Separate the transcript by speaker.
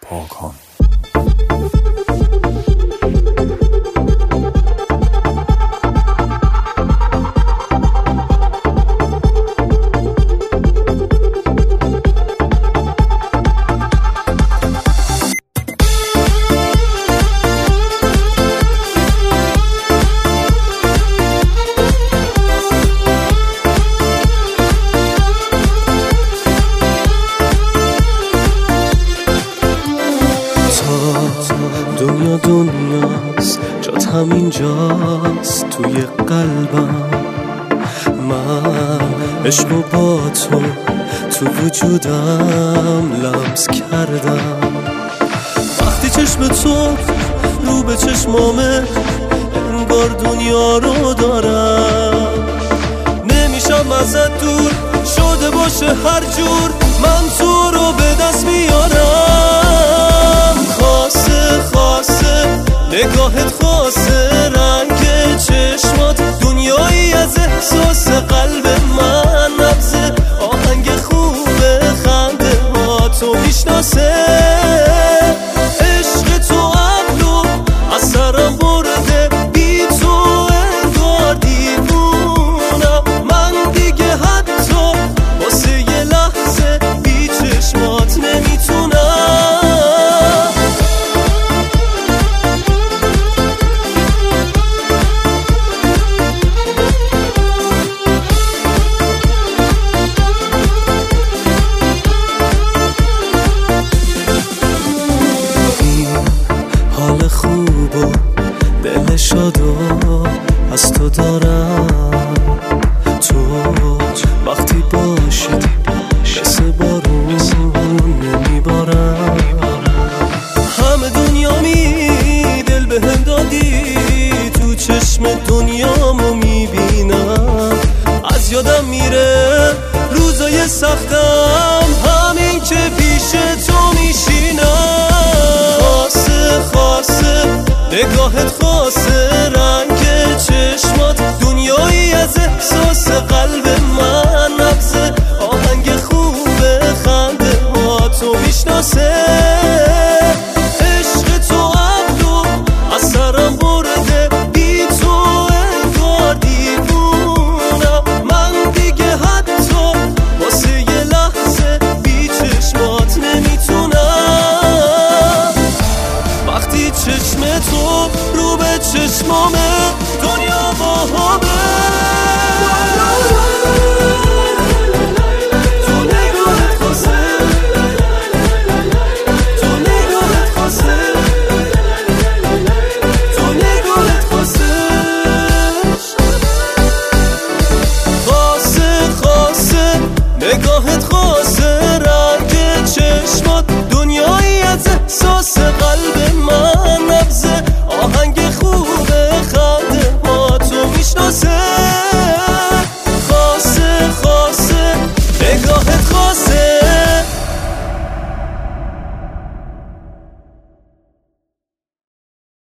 Speaker 1: آکان.
Speaker 2: دنیا دنیاست، جات همینجاست توی قلبم. من عشق و با تو وجودم لمس کردم. وقتی چشم تو رو به چشمامه انگار دنیا رو دارم. نمیشم ازت دور شده باشه هر جور، من تو رو به دست میارم. خاصه نگاهت، خاصه رنگ چشمات، دنیایی از احساس قلب من. نبض آهنگ خوبه خنده ها تو میشناسه. عشق تو عقلو از سرم برده، بی تو انگار دیوونم. من دیگه حتی واسه یه لحظه بی چشمات نمیتونم. حال خوب و دل شادو از تو دارم. تو وقتی باشی مثل بارون نمیبارم. همه دنیامی دل بهم دادی، تو چشم دنیامو میبینم. از یادم میره روزای سختم، همین که پیش تو میشینم. خاصه نگاهت، خاصه رنگ چشمات، دنیایی از احساس قلب من. نبض آهنگ خوبه خنده ها تو میشناسه. عشق تو عقلو از سرم برده، بی تو انگار دیوونم. من دیگه حتی واسه یه لحظه بی چشمات نمیتونم. وقتی چشم تو رو به چشمامه دنیا با همه. تو نگاهت خاصه، تو نگاهت خاصه، تو نگاهت خاصه. خاصه نگاهت، خاصه رنگ چشمات، دنیایی از احساس قلب